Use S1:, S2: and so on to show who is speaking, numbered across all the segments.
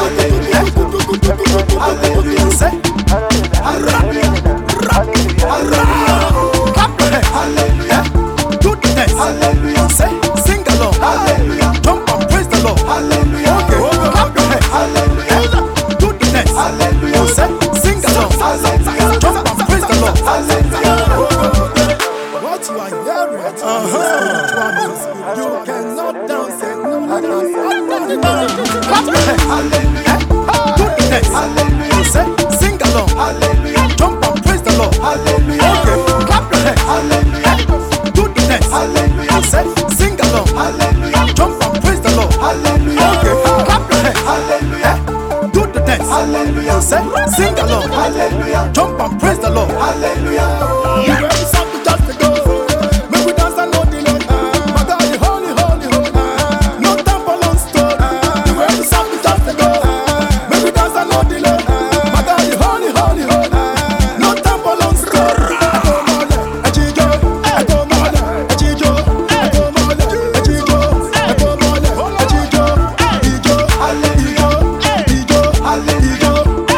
S1: Sing along, hallelujah. Jump and praise the Lord, hallelujah. You ready to just to go? Make we dance and no delay. My God, the holy, holy, holy. No time for long story. You ready to just to go? Make we dance and no delay. My God, the holy, holy, holy. No time for long story. Ejijo, eko mole, ejijo, eko mole, ejijo, eko mole, ejijo, ijo, ijo, ijo, ijo.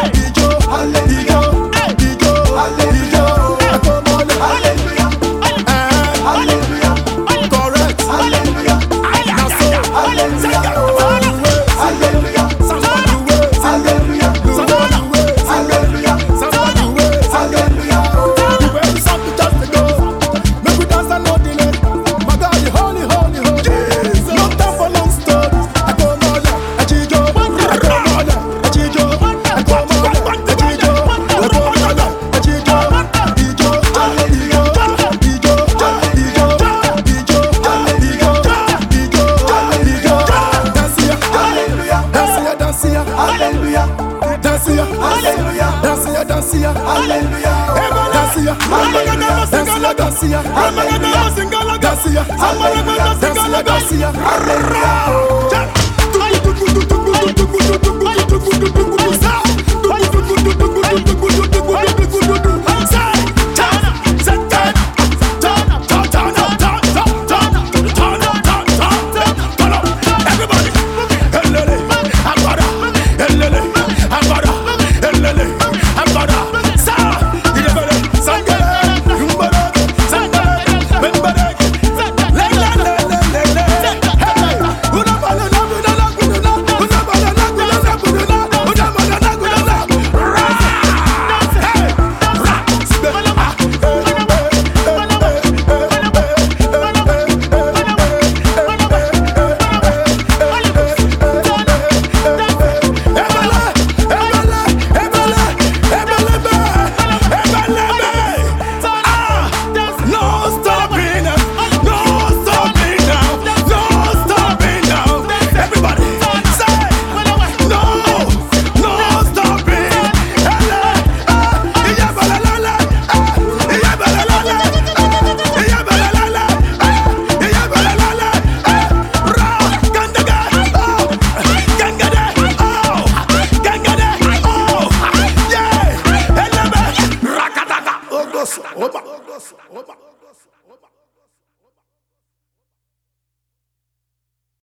S1: Dancia, hallelujah, dancia, dancia, dancia, dancia, dancia,